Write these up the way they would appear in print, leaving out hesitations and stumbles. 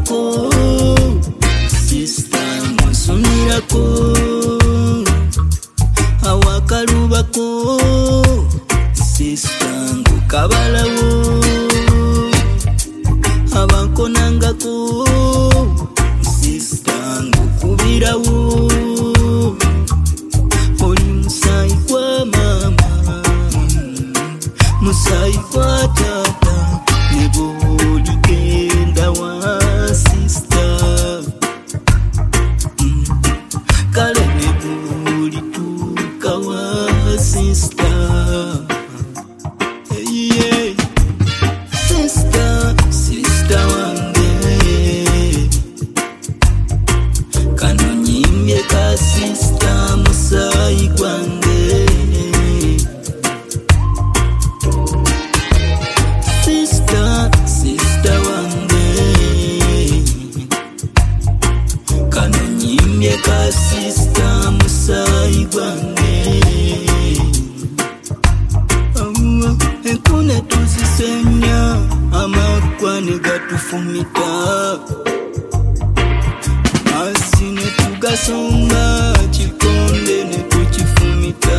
Awakalubako sister musumirako, awakalubako sister ngukabalawo, abankonangako sister ngukubirawo, oli musayi kwa mama musayi kwa tata neboli genda wa sister, kale neboli tuka wa sister, yeah. Sister wange kano nyimye ka sister musayi gwange, sister wange kano nyimye ka sister musayi gwange, enkune tuzisenya amakwa negatufumita, asi netugasonga kikonde netukifumita,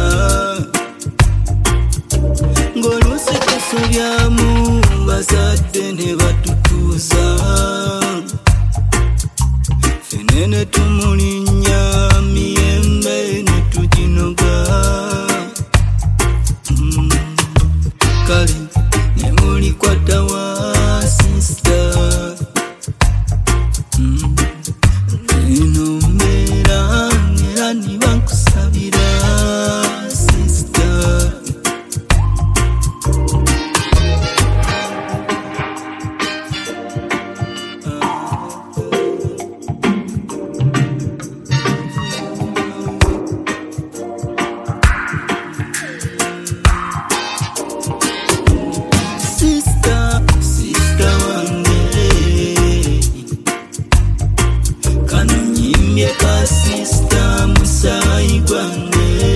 ng'oluusi tusobyamu bazadde ne batutuuza, fene ne tumulinnya miyembe ne tuginoga, kale ne mulikwata wa sister, eno mbeera era nibankusabira sister. Sister wange kano nyimye ka sister musayi gwange,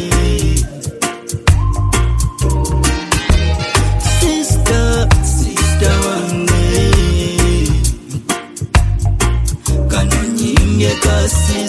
sister wange kano nyimye ka sister